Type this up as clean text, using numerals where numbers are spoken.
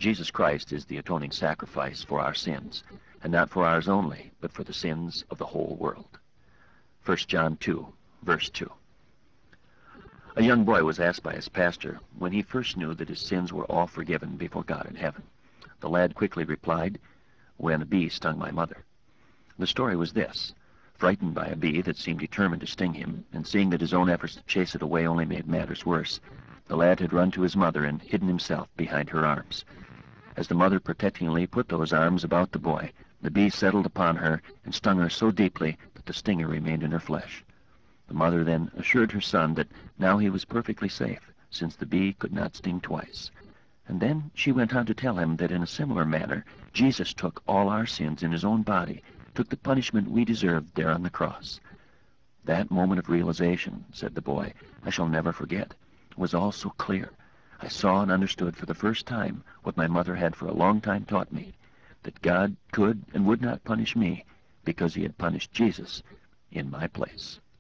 Jesus Christ is the atoning sacrifice for our sins, and not for ours only, but for the sins of the whole world. 1 John 2, verse 2. A young boy was asked by his pastor when he first knew that his sins were all forgiven before God in heaven. The lad quickly replied, "When a bee stung my mother." The story was this. Frightened by a bee that seemed determined to sting him, and seeing that his own efforts to chase it away only made matters worse, the lad had run to his mother and hidden himself behind her arms. As the mother protectingly put those arms about the boy, the bee settled upon her and stung her so deeply that the stinger remained in her flesh. The mother then assured her son that now he was perfectly safe, since the bee could not sting twice. And then she went on to tell him that in a similar manner, Jesus took all our sins in his own body, took the punishment we deserved there on the cross. That moment of realization, said the boy, I shall never forget. It was all so clear. I saw and understood for the first time what my mother had for a long time taught me, that God could and would not punish me because he had punished Jesus in my place.